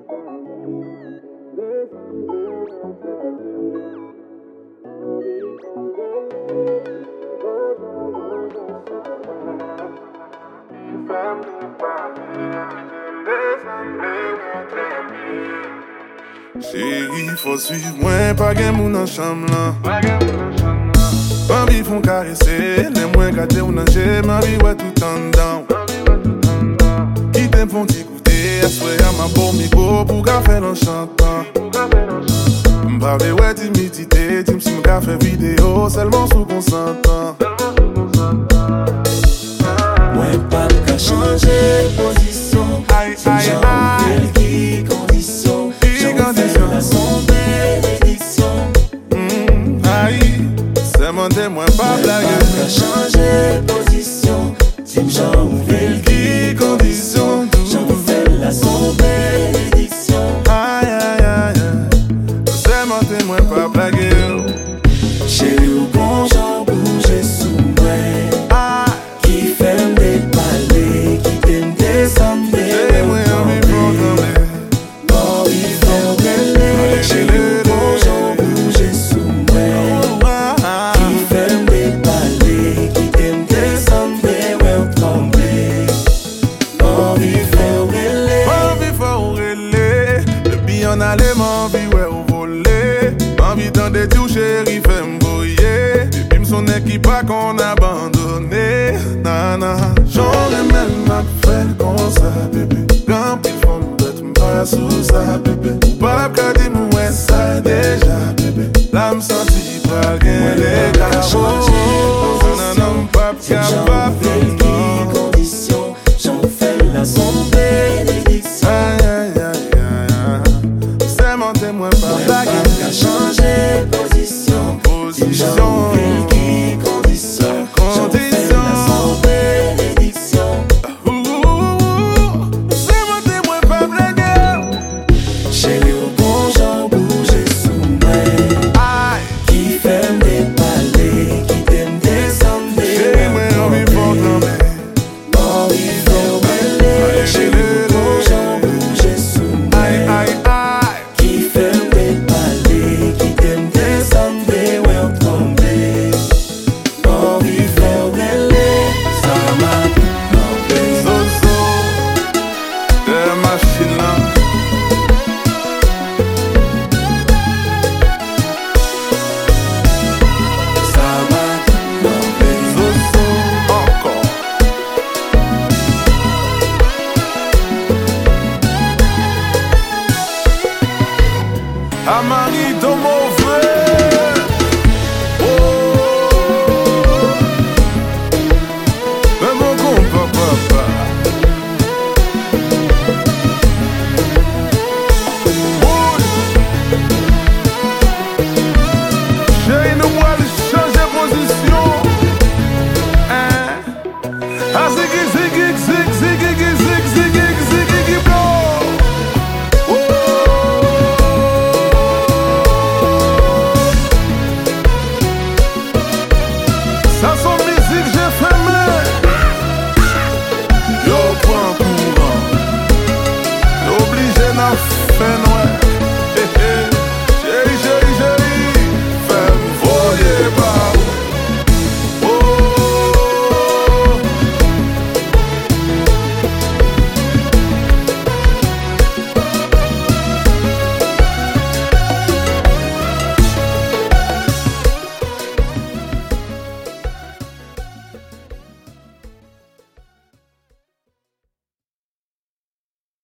Chérie, faut suivre moi, pas gen moun nan chambre là. Bambi font caresser, les moins gâtés ou nager, ma vie ouais tout en down. Qui t'aime font t'écouter, à souhait à ma beau micro pour qu'a faire en chantant. M'parle ouais timidité, dis si m'qu'a fait vidéo, seulement sous consentant. Ouais pas qu'à changer position, si j'en qui condition, j'en fais la son bénédiction. Aïe, c'est mon témoin pas blague. Qu'à changer position, si j'en qui condition, j'en fais la son bénédiction. Aïe aïe aïe, c'est mon témoin pas blague. Chérie ou bon j'en bouge sous moi. Qui fait des palais, qui t'aime descendre. Et moi en vivant dans les oh, il fait brûler. Chérie ou bon j'en bouge sous moi. Qui fait des palais, qui t'aime descendre. Ouais, on tremble. Oh, il fait brûler. M'envie faut relais. Depuis on allait m'envie ouais au voler. M'envie dans des dieux chérie fait m'brouiller. Depuis m'sonner qui pas qu'on abandonné. Nana, j'aurais même ma fait comme ça bébé. Quand il faut m'bête m'pas sous ça bébé. Pas qu'à dire m'ouais ça déjà bébé. Là m'senti pas gain les gars. Nana m'pas capable. Condition, j'en fais la son bénédiction. Aïe aïe aïe aïe, c'est mon témoin pas blague. Qu'à changer position, Position, qui condition, j'en fais la son bénédiction. c'est mon témoin pas blague. Chérie au bon j'en bouge sous moi. Aïe, Qui fait des palais, qui t'aime descendre. chérie moi on vit pour tomber. Oh, il fait brûler. Chérie au bon j'en bouge sous moi. Aïe aïe aïe, Qui fait des palais, qui t'aime descendre. Ouais, on tremble. Oh, il fait brûler. Ça m'a tombé. Zozo, de machine là. Ça m'a tombé. Zozo, encore. Amarito mauvais. Mais mon compas papa. Chérie, nous allons changer position. Hein? Ah, zig, zig, zig, zig, zig, zig.